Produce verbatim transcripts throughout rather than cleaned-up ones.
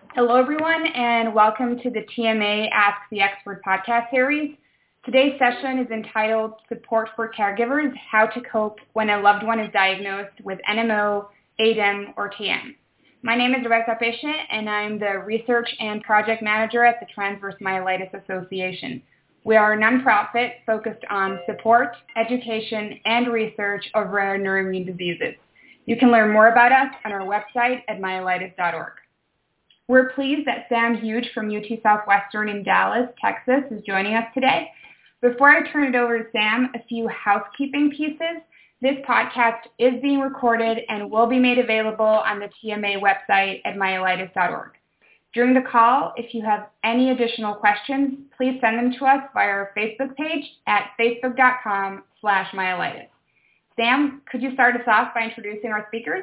Hello, everyone, and welcome to the T M A Ask the Expert podcast series. Today's session is entitled Support for Caregivers, How to Cope When a Loved One is Diagnosed with N M O, A D E M, or T M. My name is Rebecca Pesce, and I'm the Research and Project Manager at the Transverse Myelitis Association. We are a nonprofit focused on support, education, and research of rare neuroimmune diseases. You can learn more about us on our website at myelitis dot org. We're pleased that Sam Huge from U T Southwestern in Dallas, Texas, is joining us today. Before I turn it over to Sam, a few housekeeping pieces. This podcast is being recorded and will be made available on the T M A website at myelitis dot org. During the call, if you have any additional questions, please send them to us via our Facebook page at facebook.com slash myelitis. Sam, could you start us off by introducing our speakers?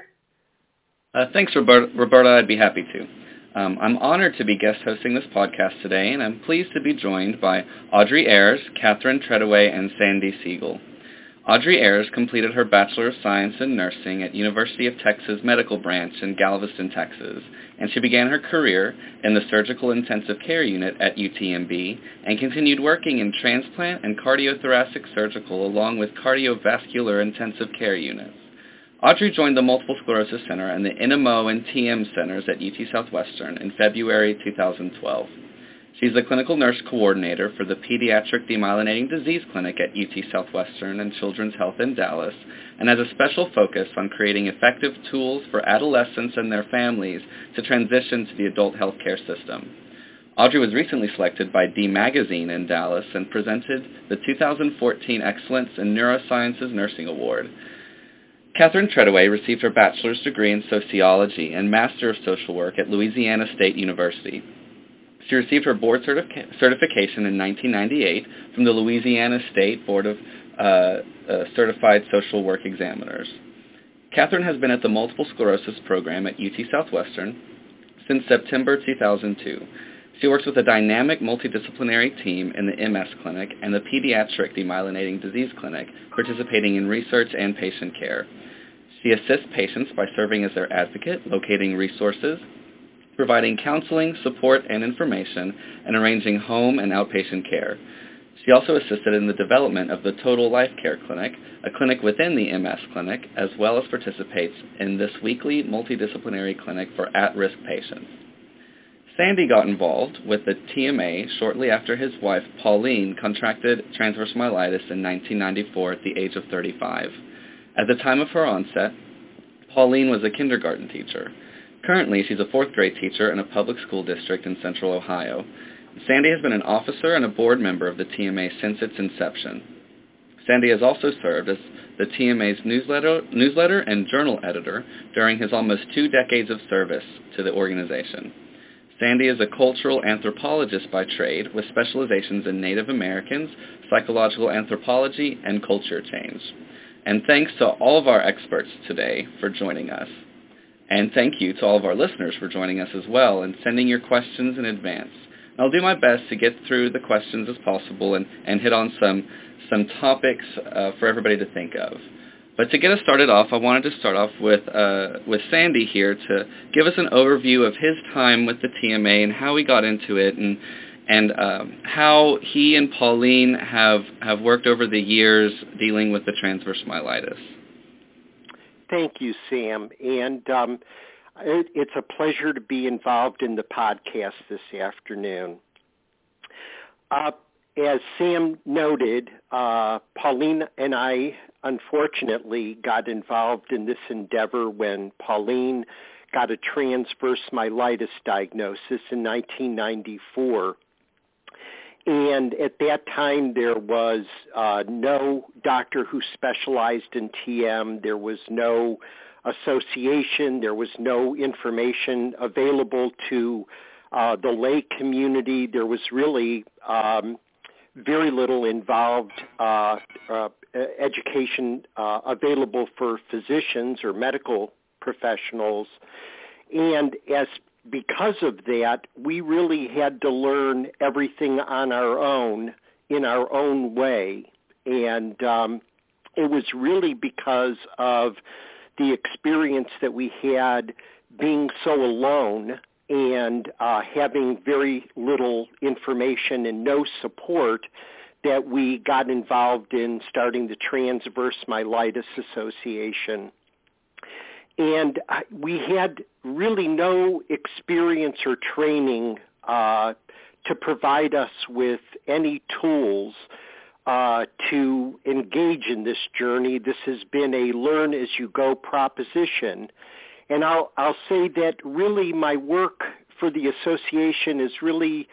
Uh, thanks, Roberta. Roberta. I'd be happy to. Um, I'm honored to be guest hosting this podcast today, and I'm pleased to be joined by Audrey Ayers, Catherine Treadaway, and Sandy Siegel. Audrey Ayers completed her Bachelor of Science in Nursing at University of Texas Medical Branch in Galveston, Texas, and she began her career in the Surgical Intensive Care Unit at U T M B and continued working in transplant and cardiothoracic surgical along with cardiovascular intensive care units. Audrey joined the Multiple Sclerosis Center and the N M O and T M centers at U T Southwestern in February two thousand twelve. She's the clinical nurse coordinator for the Pediatric Demyelinating Disease Clinic at U T Southwestern and Children's Health in Dallas, and has a special focus on creating effective tools for adolescents and their families to transition to the adult healthcare system. Audrey was recently selected by D Magazine in Dallas and presented the two thousand fourteen Excellence in Neurosciences Nursing Award. Catherine Treadaway received her bachelor's degree in sociology and master of social work at Louisiana State University. She received her board certif- certification in nineteen ninety-eight from the Louisiana State Board of uh, uh, Certified Social Work Examiners. Catherine has been at the Multiple Sclerosis Program at U T Southwestern since September two thousand two. She works with a dynamic multidisciplinary team in the M S Clinic and the Pediatric Demyelinating Disease Clinic, participating in research and patient care. She assists patients by serving as their advocate, locating resources, providing counseling, support, and information, and arranging home and outpatient care. She also assisted in the development of the Total Life Care Clinic, a clinic within the M S Clinic, as well as participates in this weekly multidisciplinary clinic for at-risk patients. Sandy got involved with the T M A shortly after his wife, Pauline, contracted transverse myelitis in nineteen ninety-four at the age of thirty-five. At the time of her onset, Pauline was a kindergarten teacher. Currently, she's a fourth grade teacher in a public school district in Central Ohio. Sandy has been an officer and a board member of the T M A since its inception. Sandy has also served as the T M A's newsletter, newsletter and journal editor during his almost two decades of service to the organization. Sandy is a cultural anthropologist by trade with specializations in Native Americans, psychological anthropology, and culture change. And thanks to all of our experts today for joining us. And thank you to all of our listeners for joining us as well and sending your questions in advance. I'll do my best to get through the questions as possible and, and hit on some, some topics uh, for everybody to think of. But to get us started off, I wanted to start off with uh, with Sandy here to give us an overview of his time with the T M A and how he got into it, and and um, how he and Pauline have, have worked over the years dealing with the transverse myelitis. Thank you, Sam. And um, it, it's a pleasure to be involved in the podcast this afternoon. Uh, as Sam noted, uh, Pauline and I unfortunately got involved in this endeavor when Pauline got a transverse myelitis diagnosis in nineteen ninety-four. And at that time, there was uh, no doctor who specialized in T M. There was no association. There was no information available to uh, the lay community. There was really um, very little involved uh, uh, education uh, available for physicians or medical professionals. And as because of that, we really had to learn everything on our own, in our own way. And um, it was really because of the experience that we had being so alone and uh, having very little information and no support, that we got involved in starting the Transverse Myelitis Association. And we had really no experience or training uh, to provide us with any tools uh, to engage in this journey. This has been a learn-as-you-go proposition. And I'll, I'll say that really my work for the association is really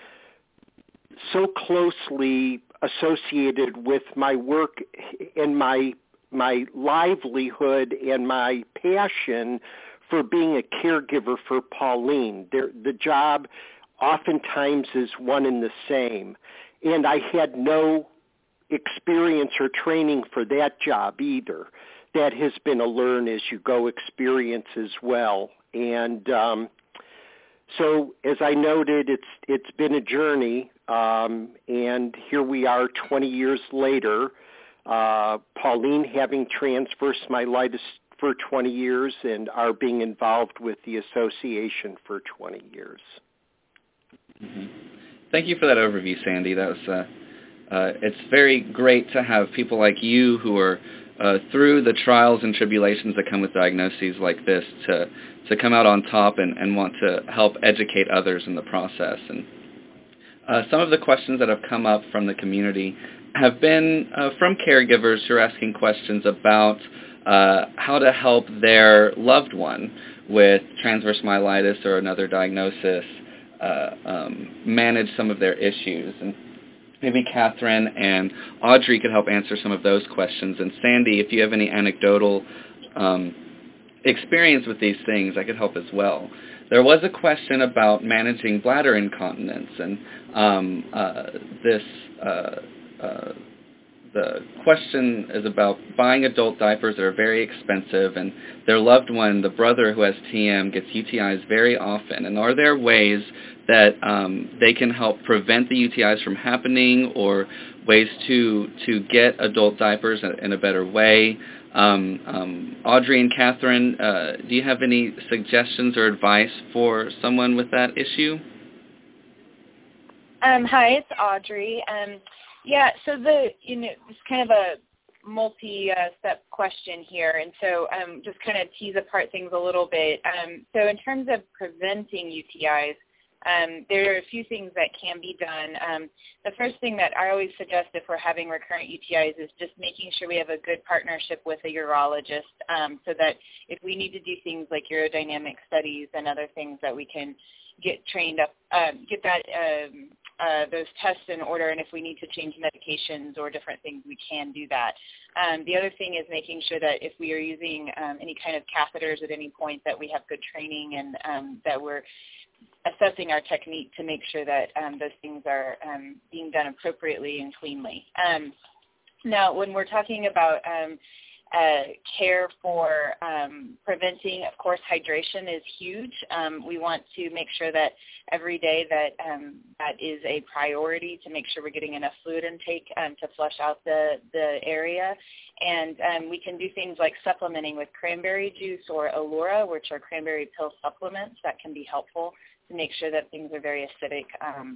so closely associated with my work and my my livelihood and my passion for being a caregiver for Pauline. There, the job oftentimes is one and the same. And I had no experience or training for that job either. That has been a learn-as-you-go experience as well. And um, so, as I noted, it's it's been a journey, um, and here we are twenty years later, uh, Pauline having transverse myelitis for twenty years and our being involved with the association for twenty years. Mm-hmm. Thank you for that overview, Sandy. That was uh, uh, it's very great to have people like you who are uh, through the trials and tribulations that come with diagnoses like this to to come out on top and, and want to help educate others in the process. And uh, some of the questions that have come up from the community have been uh, from caregivers who are asking questions about uh, how to help their loved one with transverse myelitis or another diagnosis uh, um, manage some of their issues. And maybe Catherine and Audrey could help answer some of those questions. And Sandy, if you have any anecdotal um, experience with these things, I could help as well. There was a question about managing bladder incontinence, and um, uh, this uh, uh, the question is about buying adult diapers that are very expensive, and their loved one, the brother who has T M, gets U T Is very often. And are there ways that um, they can help prevent the U T Is from happening, or ways to to get adult diapers in a better way? Um, um, Audrey and Catherine, uh, do you have any suggestions or advice for someone with that issue? Um, hi, it's Audrey. Um, yeah, so the you know it's kind of a multi-step question here, and so um, just kind of tease apart things a little bit. Um, so in terms of preventing U T Is, Um, there are a few things that can be done. Um, the first thing that I always suggest if we're having recurrent U T Is is just making sure we have a good partnership with a urologist, um, so that if we need to do things like urodynamic studies and other things, that we can get trained up, uh, get that um, uh, those tests in order, and if we need to change medications or different things, we can do that. Um, the other thing is making sure that if we are using um, any kind of catheters at any point, that we have good training and um, that we're assessing our technique to make sure that um, those things are um, being done appropriately and cleanly. Um, now, when we're talking about um, uh, care for um, preventing, of course, hydration is huge. Um, we want to make sure that every day that um, that is a priority, to make sure we're getting enough fluid intake um, to flush out the, the area. And um, we can do things like supplementing with cranberry juice or Allura, which are cranberry pill supplements that can be helpful to make sure that things are very acidic. Um,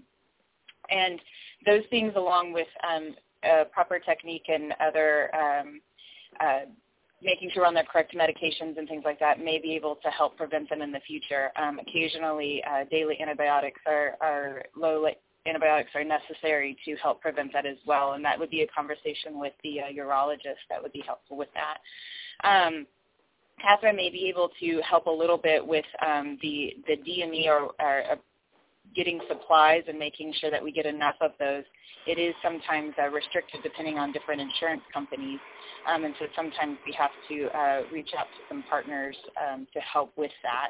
and those things, along with um, uh, proper technique and other um, uh, making sure we're on the correct medications and things like that, may be able to help prevent them in the future. Um, occasionally, uh, daily antibiotics are, are low antibiotics are necessary to help prevent that as well, and that would be a conversation with the uh, urologist that would be helpful with that. Um, Catherine may be able to help a little bit with um, the, the D M E or, or uh, getting supplies and making sure that we get enough of those. It is sometimes uh, restricted depending on different insurance companies, um, and so sometimes we have to uh, reach out to some partners um, to help with that.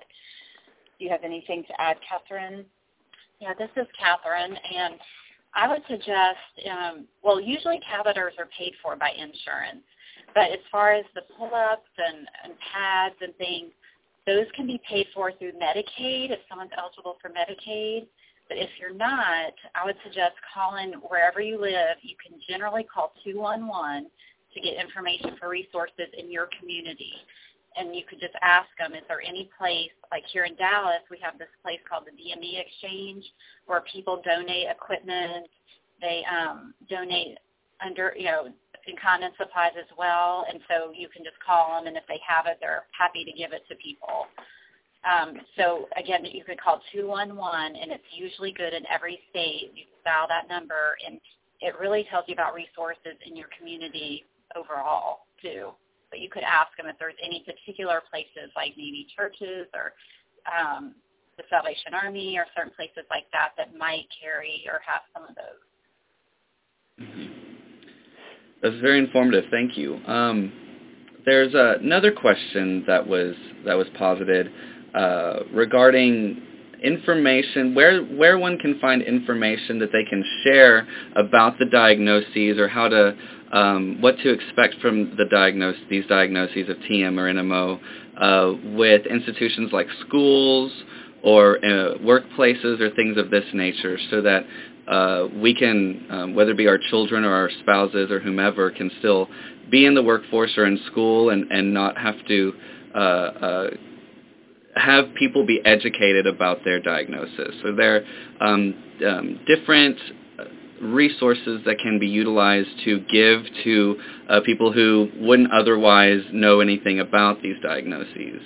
Do you have anything to add, Catherine? Yeah, this is Catherine, and I would suggest, um, well, usually catheters are paid for by insurance, but as far as the pull-ups and, and pads and things, those can be paid for through Medicaid if someone's eligible for Medicaid. But if you're not, I would suggest calling wherever you live. You can generally call two one one to get information for resources in your community. and you could just ask them, is there any place, like here in Dallas, we have this place called the D M E Exchange where people donate equipment. They um, donate under, you know, incontinence supplies as well, and so you can just call them, and if they have it, they're happy to give it to people. Um, so, again, you could call two one one, and it's usually good in every state. You dial that number, and it really tells you about resources in your community overall, too. But you could ask them if there's any particular places, like maybe churches or um, the Salvation Army or certain places like that that might carry or have some of those. Mm-hmm. That's very informative. Thank you. Um, there's uh, another question that was that was posited uh, regarding information, where where one can find information that they can share about the diagnoses or how to um, what to expect from the diagnose these diagnoses of T M or N M O uh, with institutions like schools or uh, workplaces or things of this nature, so that uh, we can, um, whether it be our children or our spouses or whomever, can still be in the workforce or in school and, and not have to uh, uh, have people be educated about their diagnosis. So there are um, um, different resources that can be utilized to give to uh, people who wouldn't otherwise know anything about these diagnoses.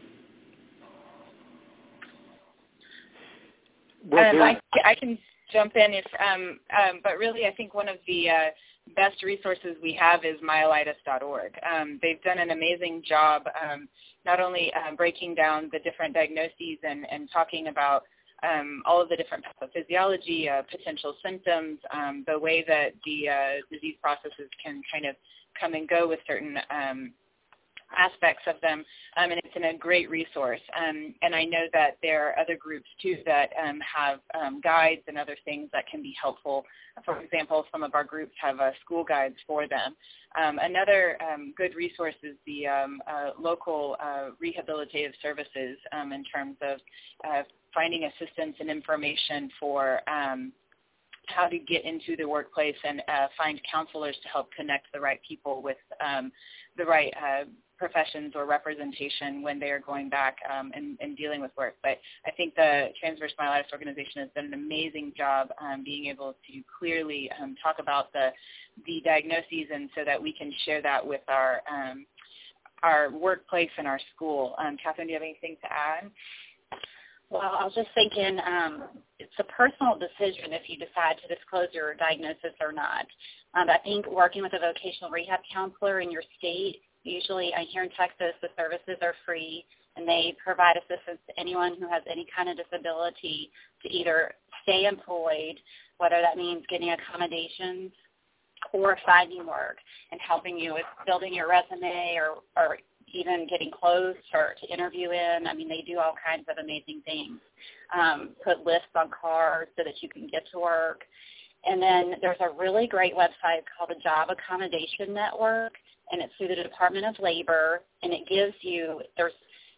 Um, I, I can jump in, if, um, um, but really I think one of the uh, best resources we have is myelitis dot org. Um, they've done an amazing job um, not only uh, breaking down the different diagnoses and, and talking about um, all of the different pathophysiology, uh, potential symptoms, um, the way that the uh, disease processes can kind of come and go with certain um, aspects of them, um, and it's in a great resource. Um, and I know that there are other groups, too, that um, have um, guides and other things that can be helpful. For example, some of our groups have uh, school guides for them. Um, another um, good resource is the um, uh, local uh, rehabilitative services um, in terms of uh, finding assistance and information for um, how to get into the workplace and uh, find counselors to help connect the right people with um, the right uh, professions or representation when they are going back um, and, and dealing with work. But I think the Transverse Myelitis Organization has done an amazing job um, being able to clearly um, talk about the the diagnoses, and so that we can share that with our um, our workplace and our school. Um, Catherine, do you have anything to add? Well, I was just thinking um, it's a personal decision if you decide to disclose your diagnosis or not. Um, I think working with a vocational rehab counselor in your state, usually uh, here in Texas, the services are free, and they provide assistance to anyone who has any kind of disability to either stay employed, whether that means getting accommodations or finding work, and helping you with building your resume or, or even getting clothes or to interview in. I mean, they do all kinds of amazing things. Um, put lists on cars so that you can get to work. And then there's a really great website called the Job Accommodation Network, and it's through the Department of Labor, and it gives you, there's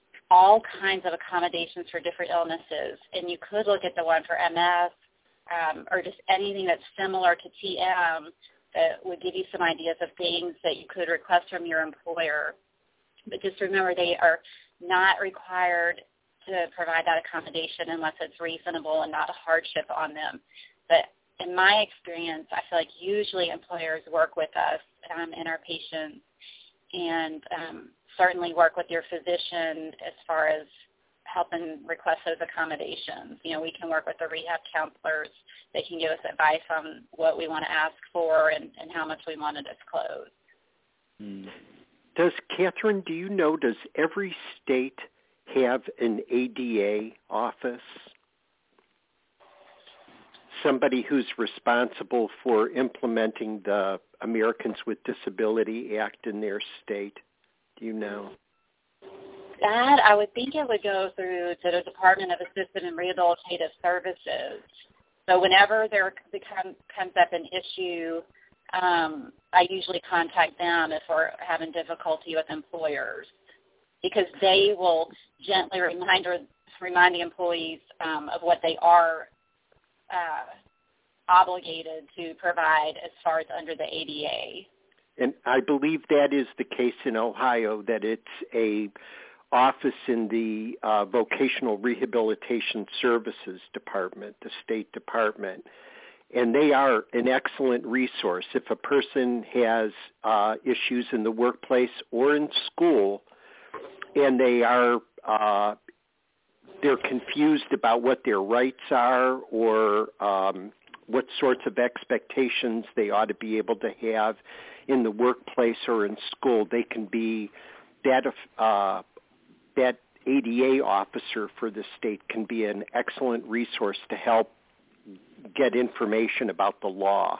all kinds of accommodations for different illnesses. And you could look at the one for M S um, or just anything that's similar to T M that would give you some ideas of things that you could request from your employer. But just remember, they are not required to provide that accommodation unless it's reasonable and not a hardship on them. But in my experience, I feel like usually employers work with us um, and our patients, and um, certainly work with your physician as far as helping request those accommodations. You know, we can work with the rehab counselors. They can give us advice on what we want to ask for and, and how much we want to disclose. Mm. Does, Catherine, do you know, does every state have an A D A office? Somebody who's responsible for implementing the Americans with Disability Act in their state? Do you know? That, I would think it would go through to the Department of Assisted and Rehabilitative Services. So whenever there become, comes up an issue, um, I usually contact them if we're having difficulty with employers, because they will gently remind, or, remind the employees um, of what they are uh, obligated to provide as far as under the A D A. and I believe that is the case in Ohio, that it's a office in the uh, Vocational Rehabilitation Services Department, the State Department. And they are an excellent resource. If a person has uh, issues in the workplace or in school, and they are uh, they're confused about what their rights are or um, what sorts of expectations they ought to be able to have in the workplace or in school, they can be that uh, that A D A officer for the state can be an excellent resource to help get information about the law.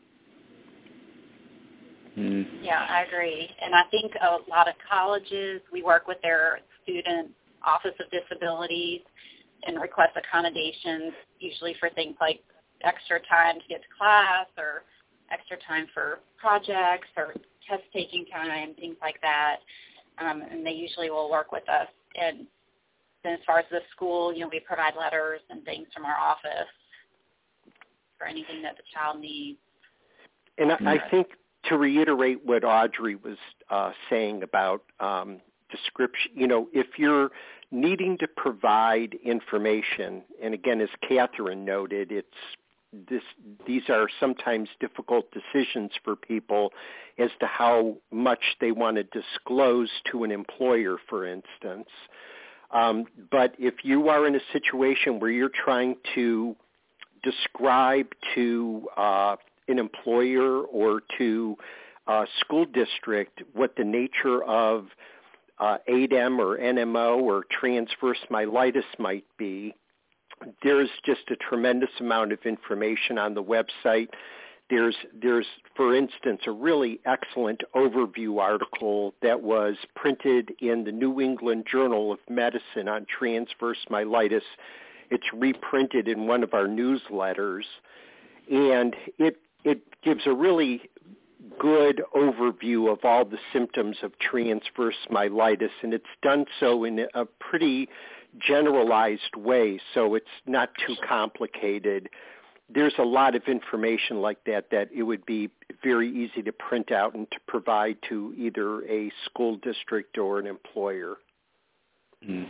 Mm. Yeah, I agree. And I think a lot of colleges, we work with their student Office of Disabilities and request accommodations, usually for things like extra time to get to class or extra time for projects or test-taking time, things like that. Um, and they usually will work with us. And then as far as the school, you know, we provide letters and things from our office for anything that the child needs. And I, I think to reiterate what Audrey was uh, saying about um, description, you know, if you're needing to provide information, and again, as Catherine noted, it's this, these are sometimes difficult decisions for people as to how much they want to disclose to an employer, for instance. Um, but if you are in a situation where you're trying to describe to uh, an employer or to a school district what the nature of uh, A D E M or N M O or transverse myelitis might be, there's just a tremendous amount of information on the website. There's, there's, for instance, a really excellent overview article that was printed in the New England Journal of Medicine on transverse myelitis. It's reprinted in one of our newsletters, and it it gives a really good overview of all the symptoms of transverse myelitis, and it's done so in a pretty generalized way, so it's not too complicated. There's a lot of information like that that it would be very easy to print out and to provide to either a school district or an employer. Mm.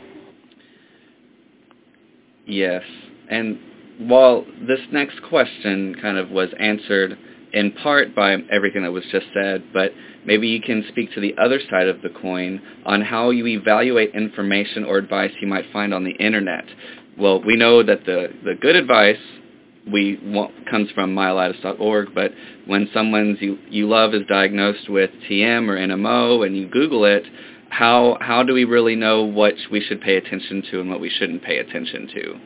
Yes, and while this next question kind of was answered in part by everything that was just said, but maybe you can speak to the other side of the coin on how you evaluate information or advice you might find on the internet. Well, we know that the, the good advice we want, comes from myelitis dot org, but when someone's you, you love is diagnosed with T M or N M O and you Google it, how how do we really know what we should pay attention to and what we shouldn't pay attention to?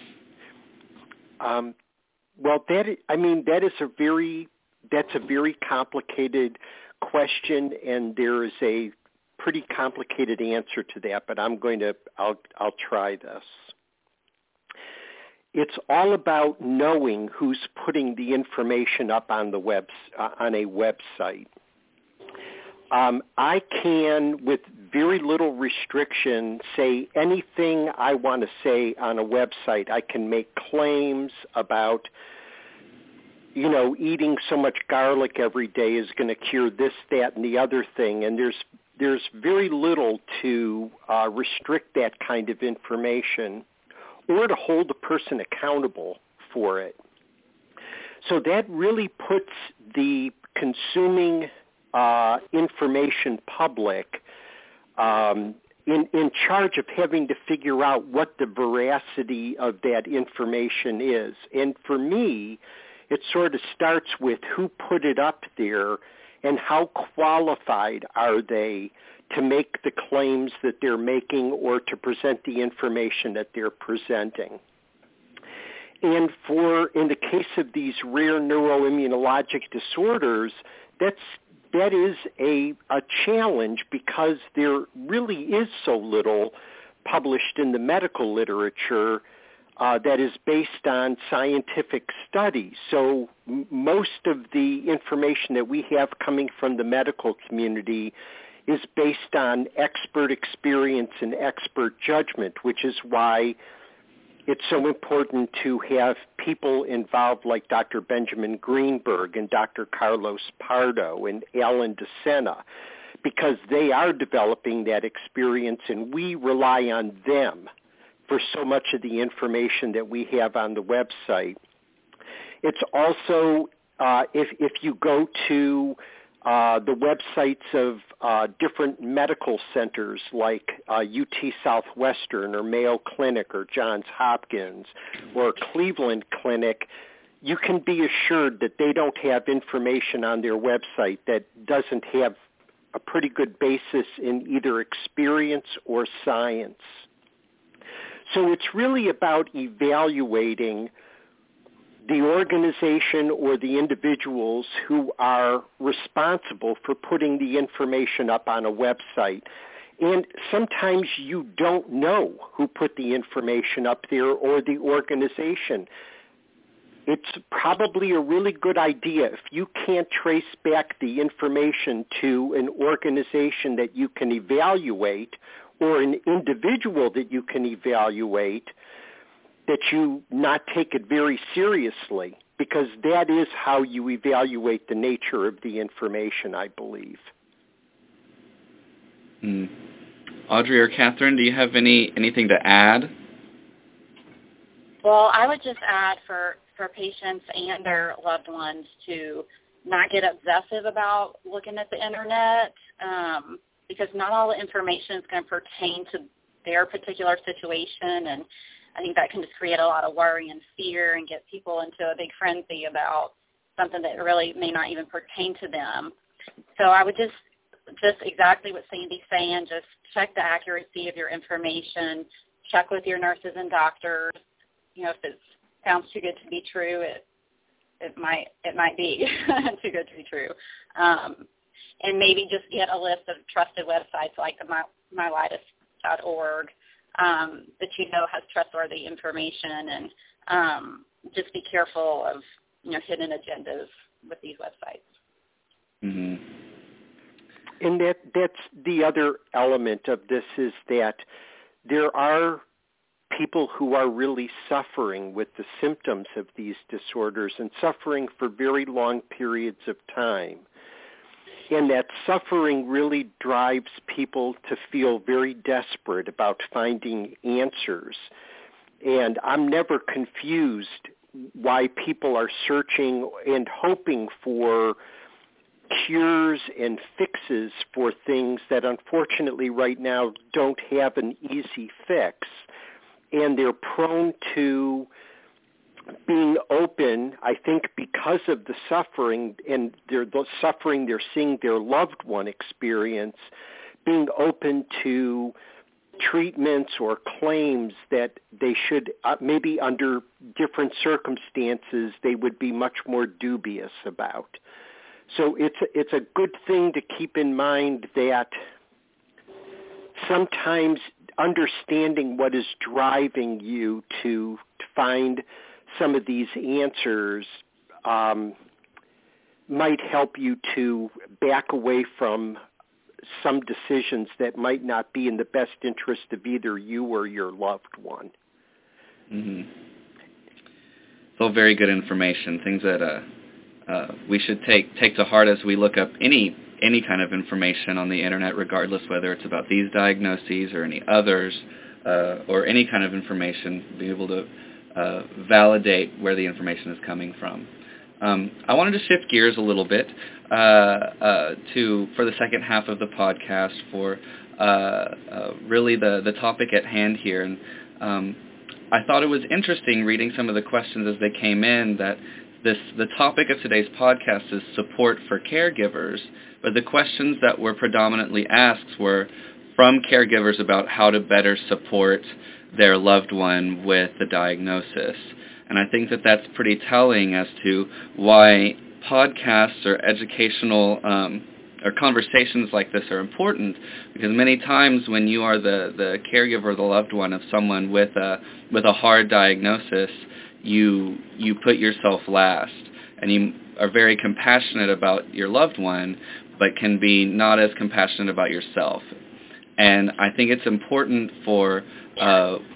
Um, well, that I mean that is a very that's a very complicated question, and there is a pretty complicated answer to that. But I'm going to I'll I'll try this. It's all about knowing who's putting the information up on the web uh, on a website. Um, I can, with very little restriction, say anything I want to say on a website. I can make claims about, you know, eating so much garlic every day is going to cure this, that, and the other thing. And there's there's very little to uh, restrict that kind of information or to hold a person accountable for it. So that really puts the consuming uh, information public um, in, in charge of having to figure out what the veracity of that information is. And for me, it sort of starts with who put it up there and how qualified are they to make the claims that they're making or to present the information that they're presenting. And for, in the case of these rare neuroimmunologic disorders, that's, that is a, a challenge because there really is so little published in the medical literature uh, that is based on scientific studies. So m- most of the information that we have coming from the medical community is based on expert experience and expert judgment, which is why it's so important to have people involved like Doctor Benjamin Greenberg and Doctor Carlos Pardo and Alan DeSena, because they are developing that experience, and we rely on them for so much of the information that we have on the website. It's also, uh, if, if you go to uh, the websites of uh, different medical centers like uh, U T Southwestern or Mayo Clinic or Johns Hopkins or Cleveland Clinic, you can be assured that they don't have information on their website that doesn't have a pretty good basis in either experience or science. So it's really about evaluating the organization or the individuals who are responsible for putting the information up on a website. And sometimes you don't know who put the information up there or the organization. It's probably a really good idea if you can't trace back the information to an organization that you can evaluate or an individual that you can evaluate, that you not take it very seriously, because that is how you evaluate the nature of the information, I believe. Mm. Audrey or Catherine, do you have any anything to add? Well, I would just add for, for patients and their loved ones to not get obsessive about looking at the internet, um, because not all the information is going to pertain to their particular situation, and I think that can just create a lot of worry and fear and get people into a big frenzy about something that really may not even pertain to them. So I would just, just exactly what Sandy's saying, just check the accuracy of your information, check with your nurses and doctors. You know, if it sounds too good to be true, it it might it might be too good to be true. Um, and maybe just get a list of trusted websites like the my litus dot org. Um, that you know has trustworthy information, and um, just be careful of, you know, hidden agendas with these websites. Mm-hmm. And that that's the other element of this, is that there are people who are really suffering with the symptoms of these disorders and suffering for very long periods of time. And that suffering really drives people to feel very desperate about finding answers. And I'm never confused why people are searching and hoping for cures and fixes for things that unfortunately right now don't have an easy fix. And they're prone to being open, I think, because of the suffering and their, the suffering they're seeing their loved one experience, being open to treatments or claims that they should, uh, maybe under different circumstances, they would be much more dubious about. So it's a, it's a good thing to keep in mind that sometimes understanding what is driving you to, to find some of these answers um, might help you to back away from some decisions that might not be in the best interest of either you or your loved one. Mm-hmm. It's all very good information, things that uh, uh, we should take take to heart as we look up any any kind of information on the internet, regardless whether it's about these diagnoses or any others, uh, or any kind of information, be able to Uh, validate where the information is coming from. Um, I wanted to shift gears a little bit uh, uh, to for the second half of the podcast for uh, uh, really the, the topic at hand here. And um, I thought it was interesting reading some of the questions as they came in that this the topic of today's podcast is support for caregivers, but the questions that were predominantly asked were from caregivers about how to better support their loved one with the diagnosis. And I think that that's pretty telling as to why podcasts or educational um, or conversations like this are important, because many times when you are the, the caregiver or the loved one of someone with a with a hard diagnosis, you you put yourself last, and you are very compassionate about your loved one, but can be not as compassionate about yourself. And I think it's important for uh,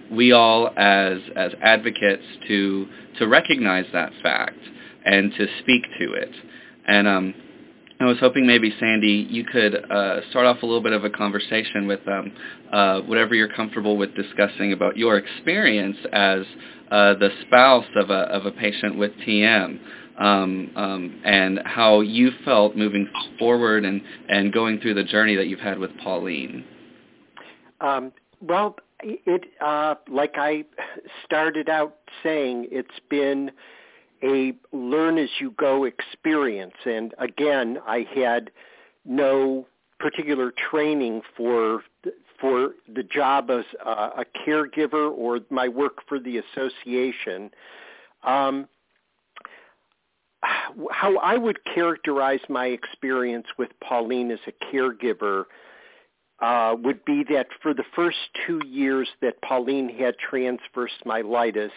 we all as as advocates to to recognize that fact and to speak to it. And um, I was hoping maybe, Sandy, you could uh, start off a little bit of a conversation with um, uh, whatever you're comfortable with discussing about your experience as uh, the spouse of a of a patient with T M, um, um, and how you felt moving forward and, and going through the journey that you've had with Pauline. Um, well, it uh, like I started out saying, it's been a learn-as-you-go experience. And again, I had no particular training for for the job as a, a caregiver or my work for the association. Um, how I would characterize my experience with Pauline as a caregiver uh, would be that for the first two years that Pauline had transverse myelitis,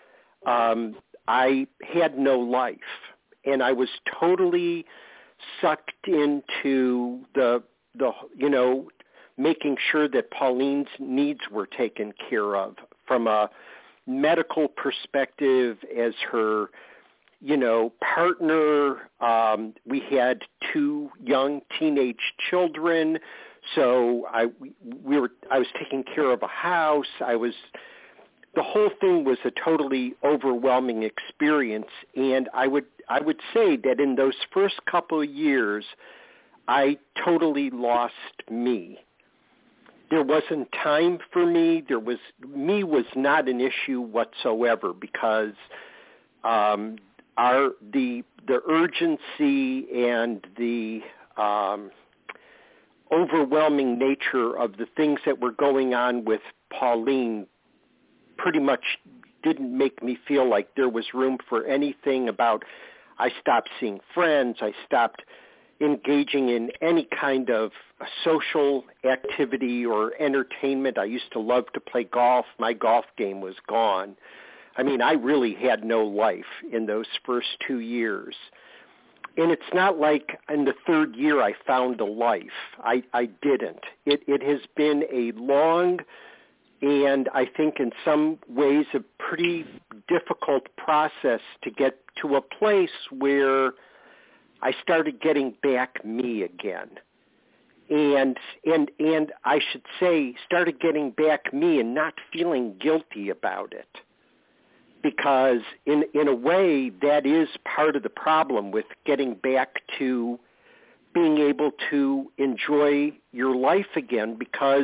um, I had no life, and I was totally sucked into the, the you know, making sure that Pauline's needs were taken care of from a medical perspective as her, you know, partner. Um, we had two young teenage children, so I we were I was taking care of a house. I was. The whole thing was a totally overwhelming experience, and I would I would say that in those first couple of years, I totally lost me. There wasn't time for me. There was me was not an issue whatsoever because um, our the the urgency and the um, overwhelming nature of the things that were going on with Pauline pretty much didn't make me feel like there was room for anything about, I stopped seeing friends, I stopped engaging in any kind of social activity or entertainment. I used to love to play golf. My golf game was gone. I mean, I really had no life in those first two years. And it's not like in the third year I found a life. I, I didn't. It, it has been a long and I think in some ways a pretty difficult process to get to a place where I started getting back me again. And and and I should say started getting back me and not feeling guilty about it. Because in in a way that is part of the problem with getting back to being able to enjoy your life again, because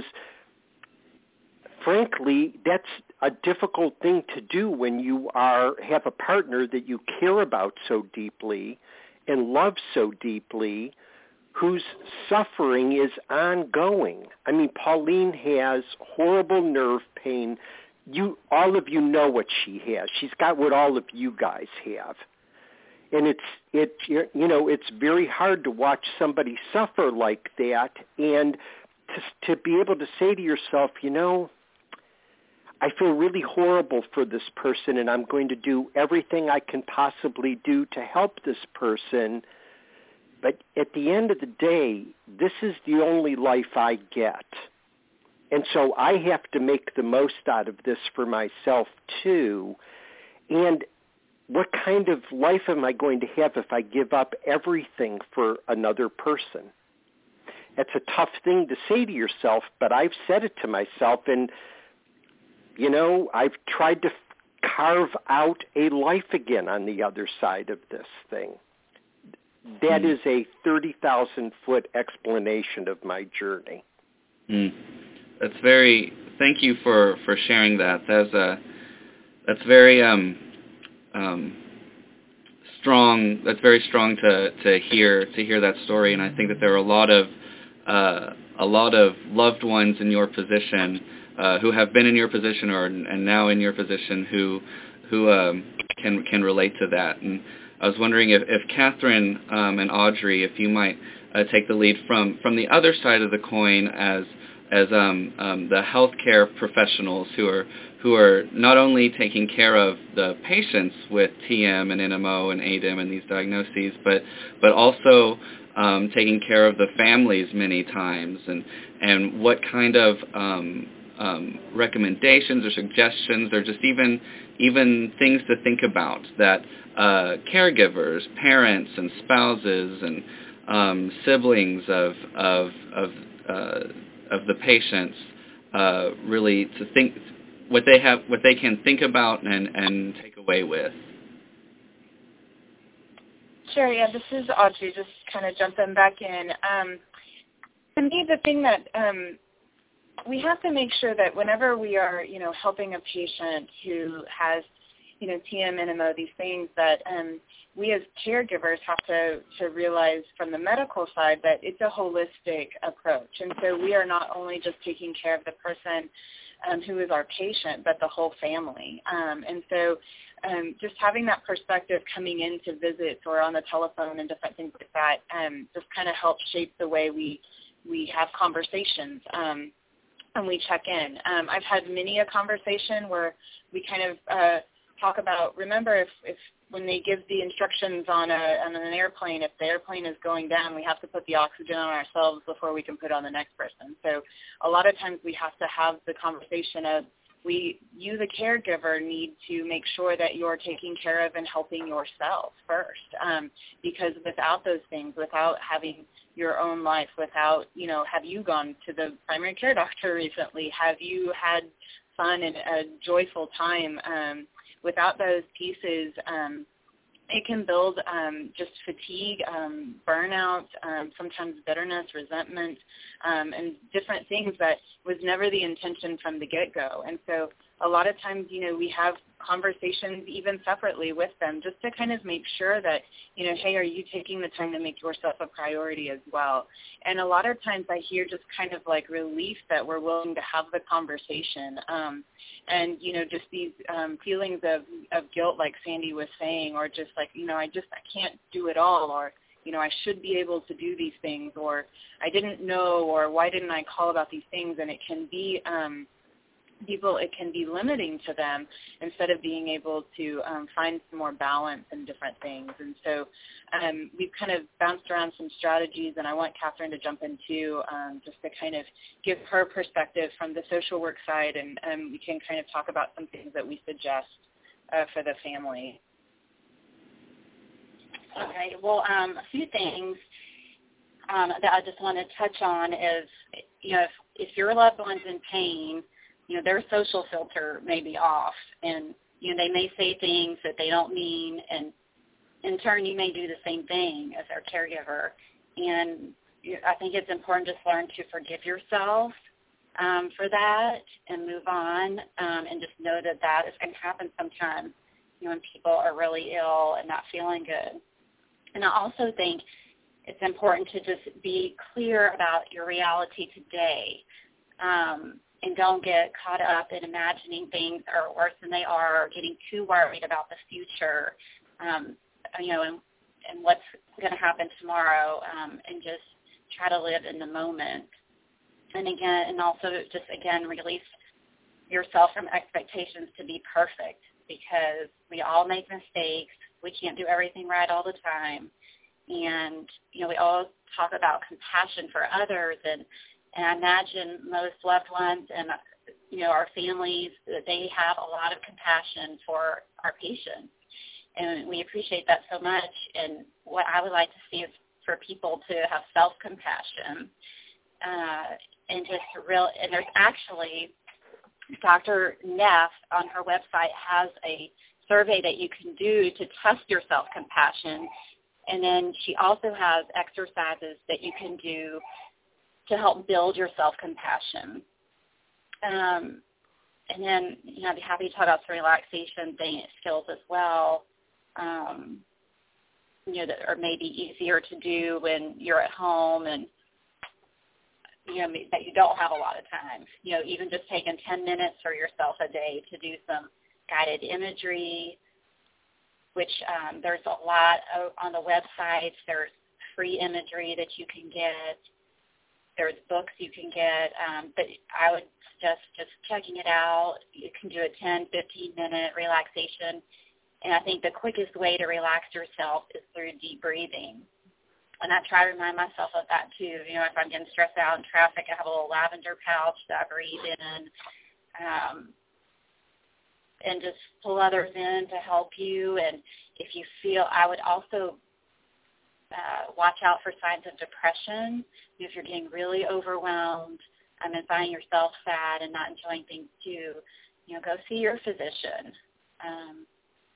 frankly, that's a difficult thing to do when you are have a partner that you care about so deeply and love so deeply, whose suffering is ongoing. I mean, Pauline has horrible nerve pain. You, all of you know what she has. She's got what all of you guys have. And it's, it, you know, it's very hard to watch somebody suffer like that and to, to be able to say to yourself, you know, I feel really horrible for this person, and I'm going to do everything I can possibly do to help this person. But at the end of the day, this is the only life I get. And so I have to make the most out of this for myself, too. And what kind of life am I going to have if I give up everything for another person? That's a tough thing to say to yourself, but I've said it to myself, and you know, I've tried to carve out a life again on the other side of this thing. That mm. is a thirty thousand foot explanation of my journey. Mm. That's very, thank you for, for sharing that. That's, a, that's very um, um, strong, that's very strong to, to hear to hear that story, and I think that there are a lot of, uh, a lot of loved ones in your position Uh, who have been in your position or and now in your position who who um, can can relate to that. And I was wondering if, if Catherine um, and Audrey, if you might uh, take the lead from, from the other side of the coin as as um, um, the healthcare professionals who are who are not only taking care of the patients with T M and N M O and A D M and these diagnoses, but but also um, taking care of the families many times, and and what kind of um, um, recommendations or suggestions, or just even even things to think about that uh, caregivers, parents, and spouses, and um, siblings of of of uh, of the patients uh, really to think what they have, what they can think about and and take away with. Sure. Yeah, this is Audrey. Just kind of jumping back in. Um, to me, the thing that um, we have to make sure that whenever we are, you know, helping a patient who has, you know, T M, N M O, these things, that um, we as caregivers have to, to realize from the medical side that it's a holistic approach. And so we are not only just taking care of the person um, who is our patient, but the whole family. Um, and so um, just having that perspective coming into visits or on the telephone and different things like that um, just kind of helps shape the way we, we have conversations. Um, and we check in. Um, I've had many a conversation where we kind of uh, talk about, remember, if, if when they give the instructions on, a, on an airplane, if the airplane is going down, we have to put the oxygen on ourselves before we can put it on the next person. So a lot of times we have to have the conversation of, we, you the caregiver, need to make sure that you're taking care of and helping yourself first, um, because without those things, without having your own life, without, you know, have you gone to the primary care doctor recently? Have you had fun and a joyful time? Um, without those pieces, um, it can build um, just fatigue, um, burnout, um, sometimes bitterness, resentment, um, and different things that was never the intention from the get-go. And so a lot of times, you know, we have conversations even separately with them just to kind of make sure that, you know, hey, are you taking the time to make yourself a priority as well? And a lot of times I hear just kind of like relief that we're willing to have the conversation. Um, and, you know, just these um, feelings of, of guilt, like Sandy was saying, or just like, you know, I just, I can't do it all, or, you know, I should be able to do these things, or I didn't know, or why didn't I call about these things? And it can be, um, people, it can be limiting to them instead of being able to um, find some more balance in different things. And so um, we've kind of bounced around some strategies, and I want Catherine to jump in too, um, just to kind of give her perspective from the social work side, and um, we can kind of talk about some things that we suggest uh, for the family. Okay, well, um, a few things um, that I just want to touch on is, you know, if, if your loved one's in pain, you know, their social filter may be off, and, you know, they may say things that they don't mean, and in turn you may do the same thing as their caregiver. And I think it's important to learn to forgive yourself um, for that and move on, um, and just know that that is going to happen sometimes, you know, when people are really ill and not feeling good. And I also think it's important to just be clear about your reality today. Um, and don't get caught up in imagining things are worse than they are, or getting too worried about the future, um, you know, and, and what's going to happen tomorrow, um, and just try to live in the moment. And again, and also just, again, release yourself from expectations to be perfect, because we all make mistakes. We can't do everything right all the time. And, you know, we all talk about compassion for others, and And I imagine most loved ones and, you know, our families, they have a lot of compassion for our patients. And we appreciate that so much. And what I would like to see is for people to have self-compassion. Uh, and just real, and there's actually, Doctor Neff on her website has a survey that you can do to test your self-compassion. And then she also has exercises that you can do to help build your self-compassion. Um, and then, you know, I'd be happy to talk about some relaxation thing, skills as well, um, you know, that are maybe easier to do when you're at home and, you know, that you don't have a lot of time. You know, even just taking ten minutes for yourself a day to do some guided imagery, which um, there's a lot of, on the websites. There's free imagery that you can get. There's books you can get, um, but I would suggest just checking it out. You can do a ten, fifteen-minute relaxation, and I think the quickest way to relax yourself is through deep breathing. And I try to remind myself of that too. You know, if I'm getting stressed out in traffic, I have a little lavender pouch that I breathe in, um, and just pull others in to help you. And if you feel, I would also uh, watch out for signs of depression. If you're getting really overwhelmed um, and finding yourself sad and not enjoying things too, you know, go see your physician. Um,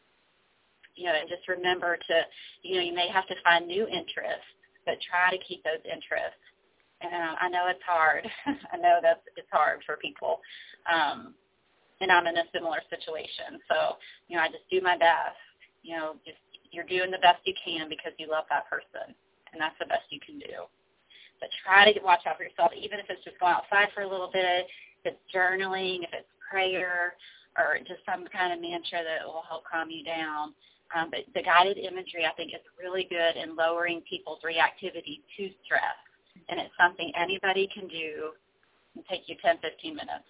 you know, and just remember to, you know, you may have to find new interests, but try to keep those interests. And uh, I know it's hard. I know that it's hard for people. Um, and I'm in a similar situation. So, you know, I just do my best. You know, just you're doing the best you can because you love that person, and that's the best you can do. But try to watch out for yourself, even if it's just going outside for a little bit, if it's journaling, if it's prayer, or just some kind of mantra that will help calm you down. Um, but the guided imagery, I think, is really good in lowering people's reactivity to stress. And it's something anybody can do and take you ten, fifteen minutes.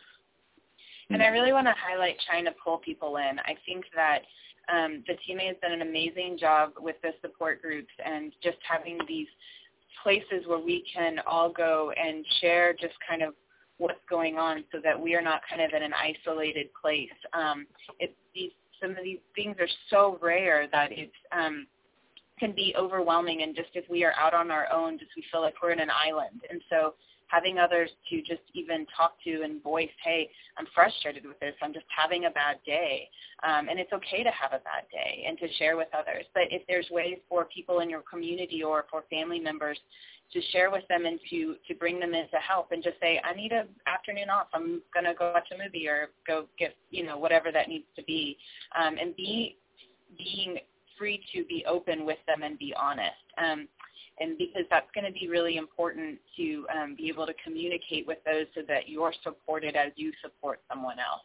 And I really want to highlight trying to pull people in. I think that um, the T M A has done an amazing job with the support groups and just having these places where we can all go and share just kind of what's going on so that we are not kind of in an isolated place. Um, it, these, some of these things are so rare that it um, can be overwhelming, and just if we are out on our own, just we feel like we're in an island. And so having others to just even talk to and voice, hey, I'm frustrated with this, I'm just having a bad day. Um, and it's okay to have a bad day and to share with others. But if there's ways for people in your community or for family members to share with them and to, to bring them in to help and just say, I need an afternoon off, I'm going to go watch a movie or go get, you know, whatever that needs to be. Um, and be being free to be open with them and be honest. Um, and because that's going to be really important to um, be able to communicate with those so that you're supported as you support someone else.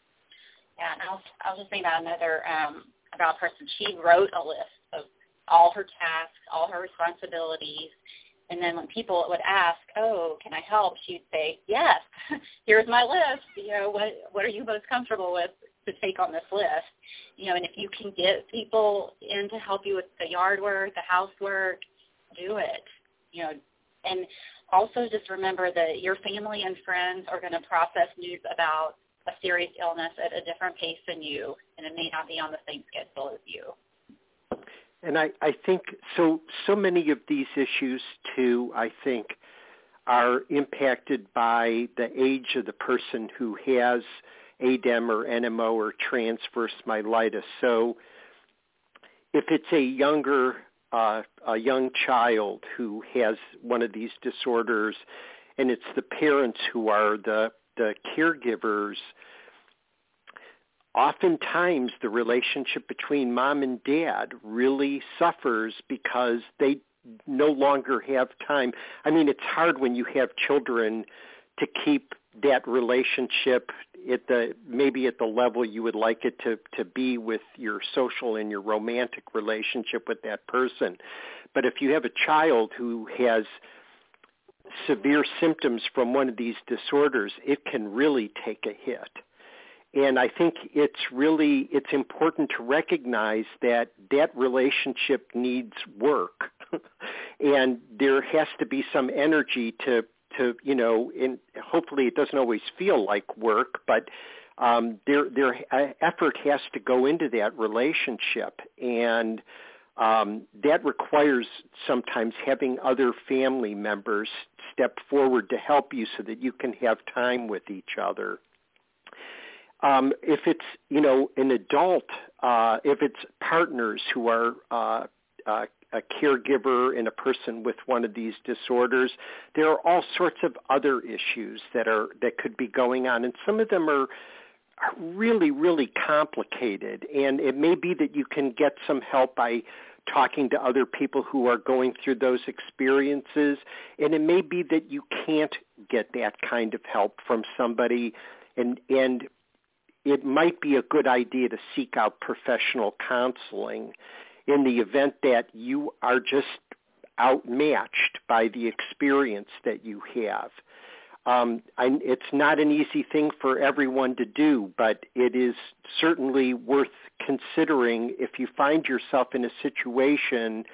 Yeah, and I'll, I'll just think about another, um, about a person. She wrote a list of all her tasks, all her responsibilities, and then when people would ask, oh, can I help, she'd say, yes, here's my list. You know, what what are you most comfortable with to take on this list? You know, and if you can get people in to help you with the yard work, the housework, do it. You know, and also just remember that your family and friends are going to process news about a serious illness at a different pace than you, and it may not be on the same schedule as you. And I, I think so so many of these issues, too, I think, are impacted by the age of the person who has A D E M or N M O or transverse myelitis. So if it's a younger, uh, a young child who has one of these disorders and it's the parents who are the, the caregivers, oftentimes the relationship between mom and dad really suffers because they no longer have time. I mean, it's hard when you have children to keep that relationship at the maybe at the level you would like it to, to be with your social and your romantic relationship with that person. But if you have a child who has severe symptoms from one of these disorders, it can really take a hit. And I think it's really, it's important to recognize that that relationship needs work. And there has to be some energy to, to you know, and hopefully it doesn't always feel like work, but um, there, there uh, effort has to go into that relationship. And um, that requires sometimes having other family members step forward to help you so that you can have time with each other. Um, if it's, you know, an adult, uh, if it's partners who are uh, uh, a caregiver and a person with one of these disorders, there are all sorts of other issues that are that could be going on, and some of them are, are really, really complicated. And it may be that you can get some help by talking to other people who are going through those experiences, and it may be that you can't get that kind of help from somebody, and and it might be a good idea to seek out professional counseling in the event that you are just outmatched by the experience that you have. Um, I, it's not an easy thing for everyone to do, but it is certainly worth considering if you find yourself in a situation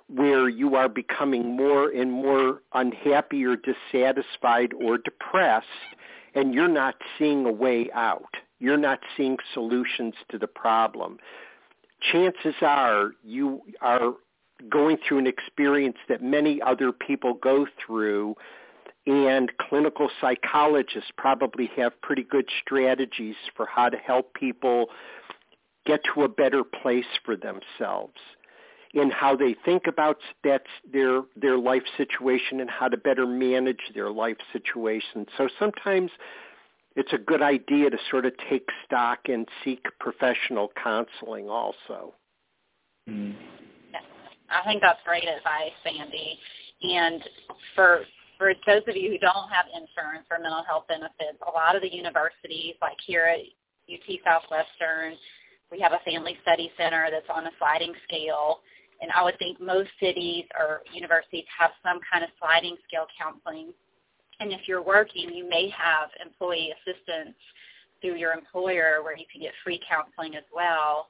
where you are becoming more and more unhappy or dissatisfied or depressed, and you're not seeing a way out. You're not seeing solutions to the problem. Chances are you are going through an experience that many other people go through, and clinical psychologists probably have pretty good strategies for how to help people get to a better place for themselves in how they think about that, their their life situation, and how to better manage their life situation. So sometimes it's a good idea to sort of take stock and seek professional counseling also. Mm. I think that's great advice, Sandy. And for for those of you who don't have insurance or mental health benefits, a lot of the universities, like here at U T Southwestern, we have a family study center that's on a sliding scale. And I would think most cities or universities have some kind of sliding scale counseling. And if you're working, you may have employee assistance through your employer where you can get free counseling as well.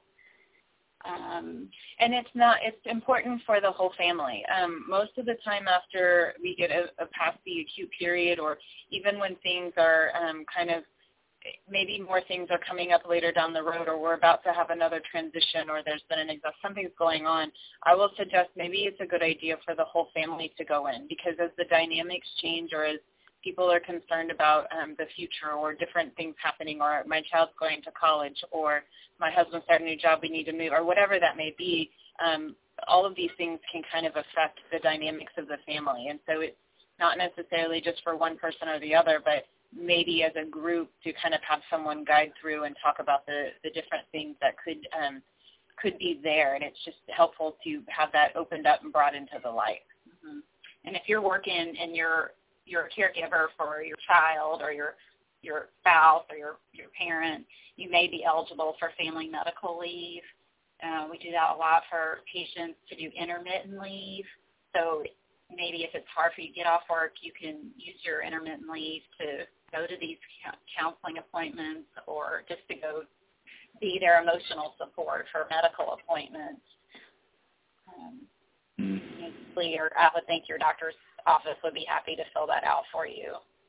Um, and it's not, it's important for the whole family. Um, most of the time after we get a, a past the acute period, or even when things are um, kind of, maybe more things are coming up later down the road, or we're about to have another transition, or there's been an exhaust, something's going on, I will suggest maybe it's a good idea for the whole family to go in, because as the dynamics change, or as people are concerned about um, the future, or different things happening, or my child's going to college, or my husband started a new job, we need to move, or whatever that may be, um, all of these things can kind of affect the dynamics of the family. And so it's not necessarily just for one person or the other, but maybe as a group to kind of have someone guide through and talk about the, the different things that could um, could be there. And it's just helpful to have that opened up and brought into the light. Mm-hmm. And if you're working and you're you're a caregiver for your child or your your spouse or your, your parent, you may be eligible for family medical leave. Uh, we do that a lot for patients to do intermittent leave. So maybe if it's hard for you to get off work, you can use your intermittent leave to go to these counseling appointments, or just to go be their emotional support for medical appointments. Um, mm. Or I would think your doctor's office would be happy to fill that out for you.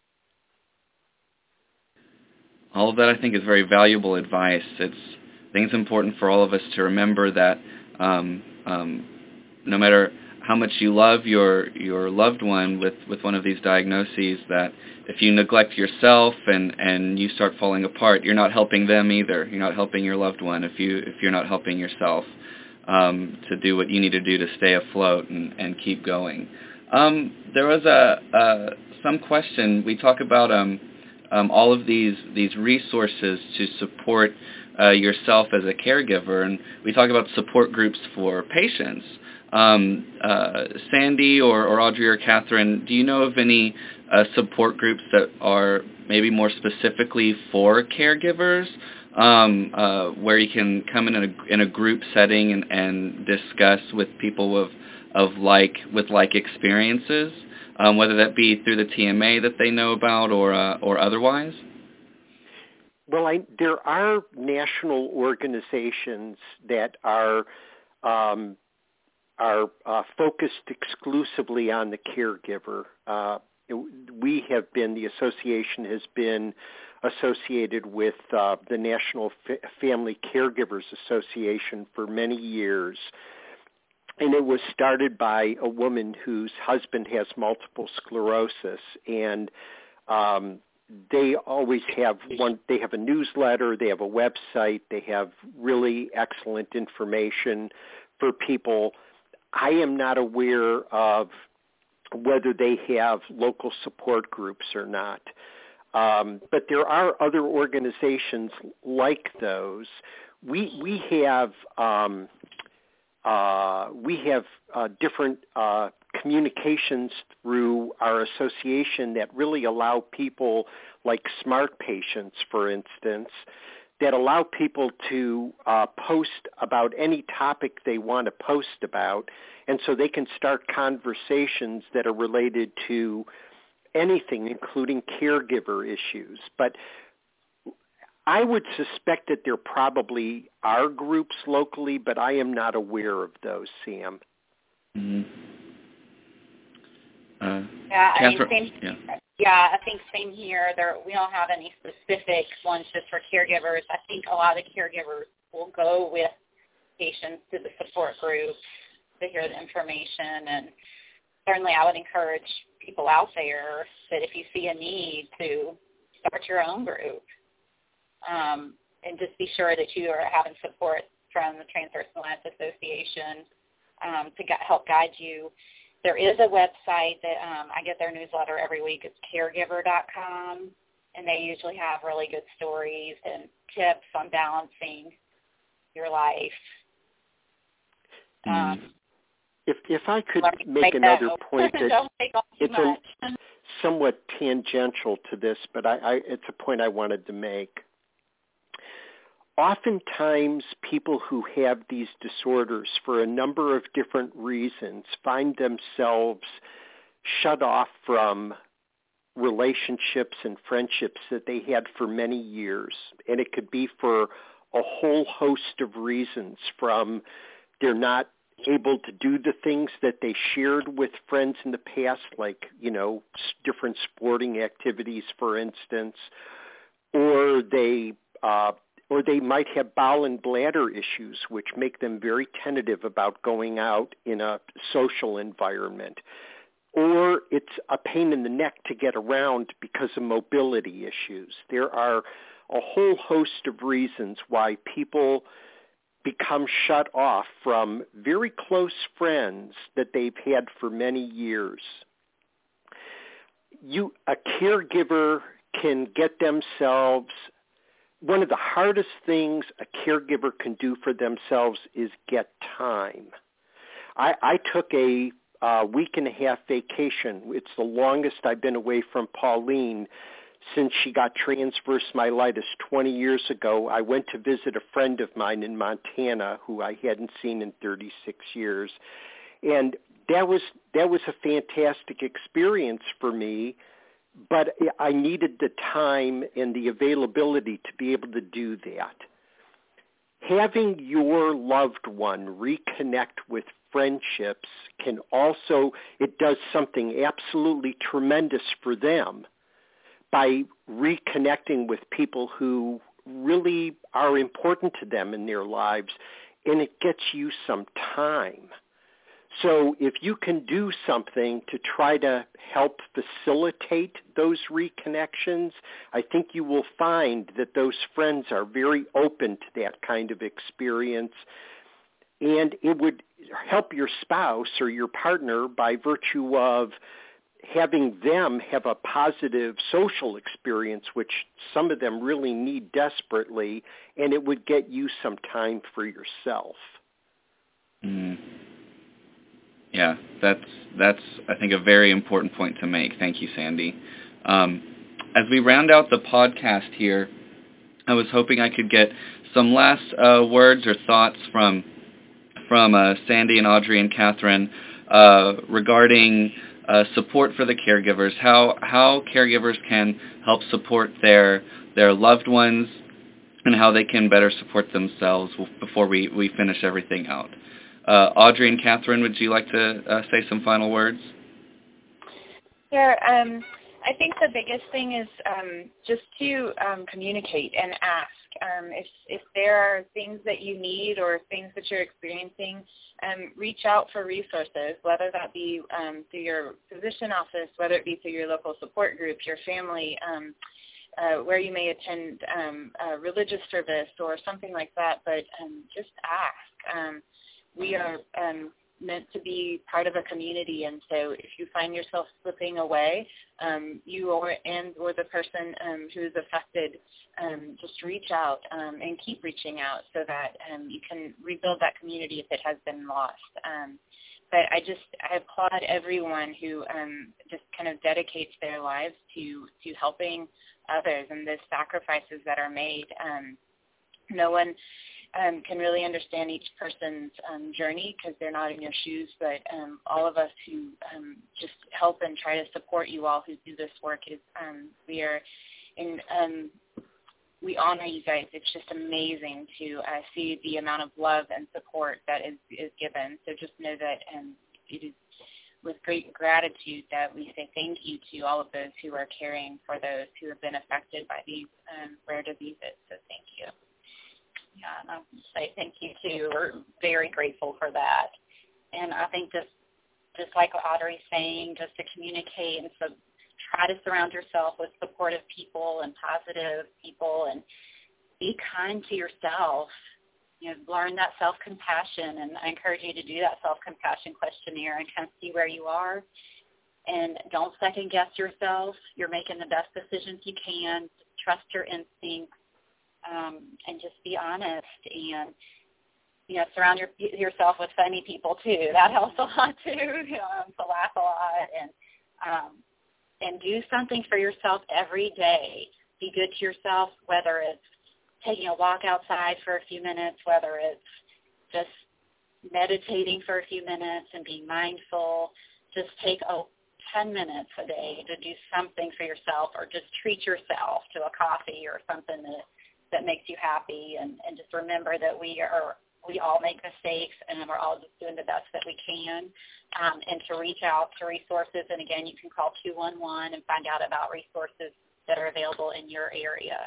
All of that, I think, is very valuable advice. It's, I think it's important for all of us to remember that um, um, no matter how much you love your your loved one with, with one of these diagnoses, that if you neglect yourself and, and you start falling apart, you're not helping them either. You're not helping your loved one if you if you're not helping yourself um, to do what you need to do to stay afloat and, and keep going. Um, there was a, a some question. We talk about um, um, all of these these resources to support uh, yourself as a caregiver, and we talk about support groups for patients. Um, uh, Sandy or, or Audrey or Catherine, do you know of any uh, support groups that are maybe more specifically for caregivers, um, uh, where you can come in in a, in a group setting and, and discuss with people of of like with like experiences, um, whether that be through the T M A that they know about or uh, or otherwise? Well, I, there are national organizations that are um, are uh, focused exclusively on the caregiver. Uh, we have been, the association has been associated with uh, the National F- Family Caregivers Association for many years. And it was started by a woman whose husband has multiple sclerosis, and um, they always have one. They have a newsletter, they have a website, they have really excellent information for people. I am not aware of whether they have local support groups or not. Um, but there are other organizations like those. We we have um, uh, we have uh, different uh, communications through our association that really allow people, like Smart Patients, for instance, that allow people to uh, post about any topic they want to post about, and so they can start conversations that are related to anything, including caregiver issues. But I would suspect that there probably are groups locally, but I am not aware of those, Sam. Mm-hmm. Uh, yeah, I mean, Catherine, same, yeah. yeah, I think same here. There, we don't have any specific ones just for caregivers. I think a lot of the caregivers will go with patients to the support group to hear the information, and certainly I would encourage people out there that if you see a need to start your own group, um, and just be sure that you are having support from the Transpersonal Alliance Association um, to gu- help guide you. There is a website that um, I get their newsletter every week. It's caregiver dot com, and they usually have really good stories and tips on balancing your life. Um, if if I could make, make another that point, that Don't take on too it's much. a, somewhat tangential to this, but I, I, it's a point I wanted to make. Oftentimes, people who have these disorders, for a number of different reasons, find themselves shut off from relationships and friendships that they had for many years. And it could be for a whole host of reasons, from they're not able to do the things that they shared with friends in the past, like, you know, different sporting activities, for instance, or they uh, or they might have bowel and bladder issues, which make them very tentative about going out in a social environment. Or it's a pain in the neck to get around because of mobility issues. There are a whole host of reasons why people become shut off from very close friends that they've had for many years. You, a caregiver can get themselves, one of the hardest things a caregiver can do for themselves is get time. I, I took a uh, week and a half vacation. It's the longest I've been away from Pauline since she got transverse myelitis twenty years ago. I went to visit a friend of mine in Montana who I hadn't seen in thirty-six years. And that was that was a fantastic experience for me, but I needed the time and the availability to be able to do that. Having your loved one reconnect with friendships can also, it does something absolutely tremendous for them by reconnecting with people who really are important to them in their lives, and it gets you some time. So if you can do something to try to help facilitate those reconnections, I think you will find that those friends are very open to that kind of experience, and it would help your spouse or your partner by virtue of having them have a positive social experience, which some of them really need desperately, and it would get you some time for yourself. Mm. Yeah, that's, that's I think, a very important point to make. Thank you, Sandy. Um, as we round out the podcast here, I was hoping I could get some last uh, words or thoughts from from uh, Sandy and Audrey and Catherine uh, regarding uh, support for the caregivers, how how caregivers can help support their their loved ones, and how they can better support themselves before we, we finish everything out. Uh, Audrey and Catherine, would you like to uh, say some final words? Sure. Um, I think the biggest thing is um, just to um, communicate and ask. Um, if, if there are things that you need or things that you're experiencing, um, reach out for resources, whether that be um, through your physician office, whether it be through your local support group, your family, um, uh, where you may attend um, a religious service or something like that, but um, just ask. Um, we are um, meant to be part of a community, and so if you find yourself slipping away, um, you or and or the person um, who is affected, um, just reach out um, and keep reaching out so that um, you can rebuild that community if it has been lost. Um, but I just I applaud everyone who um, just kind of dedicates their lives to to helping others and the sacrifices that are made. Um, no one Um, can really understand each person's um, journey because they're not in your shoes, but um, all of us who um, just help and try to support you all who do this work, is um, we are in, um, we honor you guys. It's just amazing to uh, see the amount of love and support that is, is given. So just know that um, it is with great gratitude that we say thank you to all of those who are caring for those who have been affected by these um, rare diseases. So thank you. Yeah, and I'll say thank you too. We're very grateful for that. And I think just just like what Audrey's saying, just to communicate and so try to surround yourself with supportive people and positive people and be kind to yourself. You know, learn that self-compassion, and I encourage you to do that self-compassion questionnaire and kind of see where you are. And don't second-guess yourself. You're making the best decisions you can. Trust your instincts, um, and just be honest. And, you know, surround your, yourself with funny people, too. That helps a lot, too, you know, to laugh a lot. And, um, and do something for yourself every day. Be good to yourself, whether it's taking a walk outside for a few minutes, whether it's just meditating for a few minutes and being mindful. Just take oh, ten minutes a day to do something for yourself, or just treat yourself to a coffee or something that, that makes you happy. And, and just remember that we are we all make mistakes, and we're all just doing the best that we can. Um, and to reach out to resources. And, again, you can call two one one and find out about resources that are available in your area.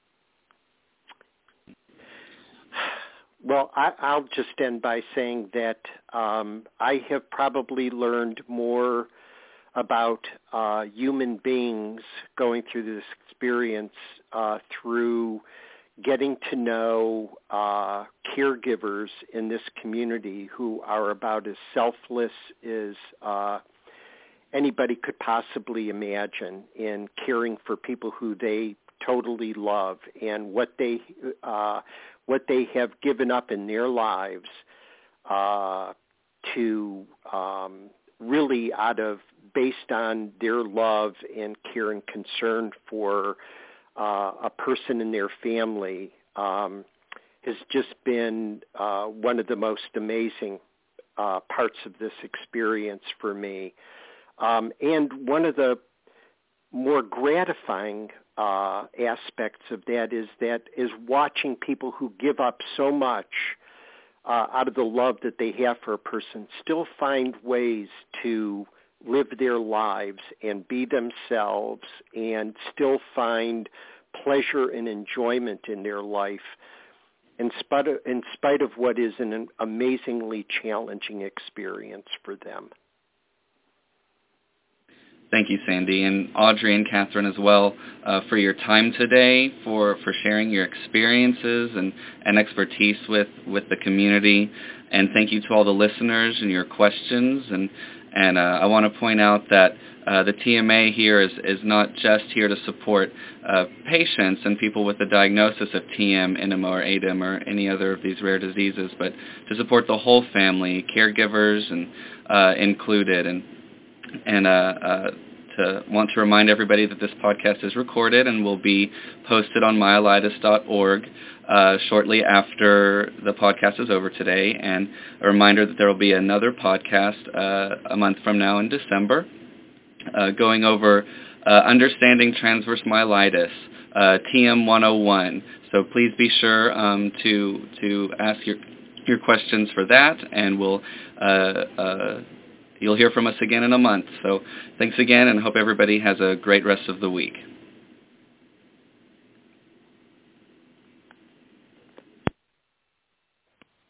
Well, I, I'll just end by saying that um, I have probably learned more about uh, human beings going through this experience uh, through getting to know uh, caregivers in this community who are about as selfless as uh, anybody could possibly imagine in caring for people who they totally love, and what they uh, what they have given up in their lives uh, to um, really out of based on their love and care and concern for uh, a person in their family um, has just been uh, one of the most amazing uh, parts of this experience for me. Um, and one of the more gratifying uh, aspects of that is that is watching people who give up so much uh, out of the love that they have for a person still find ways to live their lives and be themselves and still find pleasure and enjoyment in their life in spite of, in spite of what is an amazingly challenging experience for them. Thank you, Sandy, and Audrey and Catherine as well uh, for your time today, for, for sharing your experiences and, and expertise with, with the community. And thank you to all the listeners and your questions. And, and uh, I want to point out that uh, the T M A here is, is not just here to support uh, patients and people with the diagnosis of T M, N M O, or A D E M, or any other of these rare diseases, but to support the whole family, caregivers and uh, included. And And uh, uh, to want to remind everybody that this podcast is recorded and will be posted on myelitis dot org uh, shortly after the podcast is over today. And a reminder that there will be another podcast uh, a month from now in December uh, going over uh, understanding transverse myelitis, uh, T M one oh one. So please be sure um, to to ask your your questions for that, and we'll uh, uh, You'll hear from us again in a month. So thanks again, and hope everybody has a great rest of the week.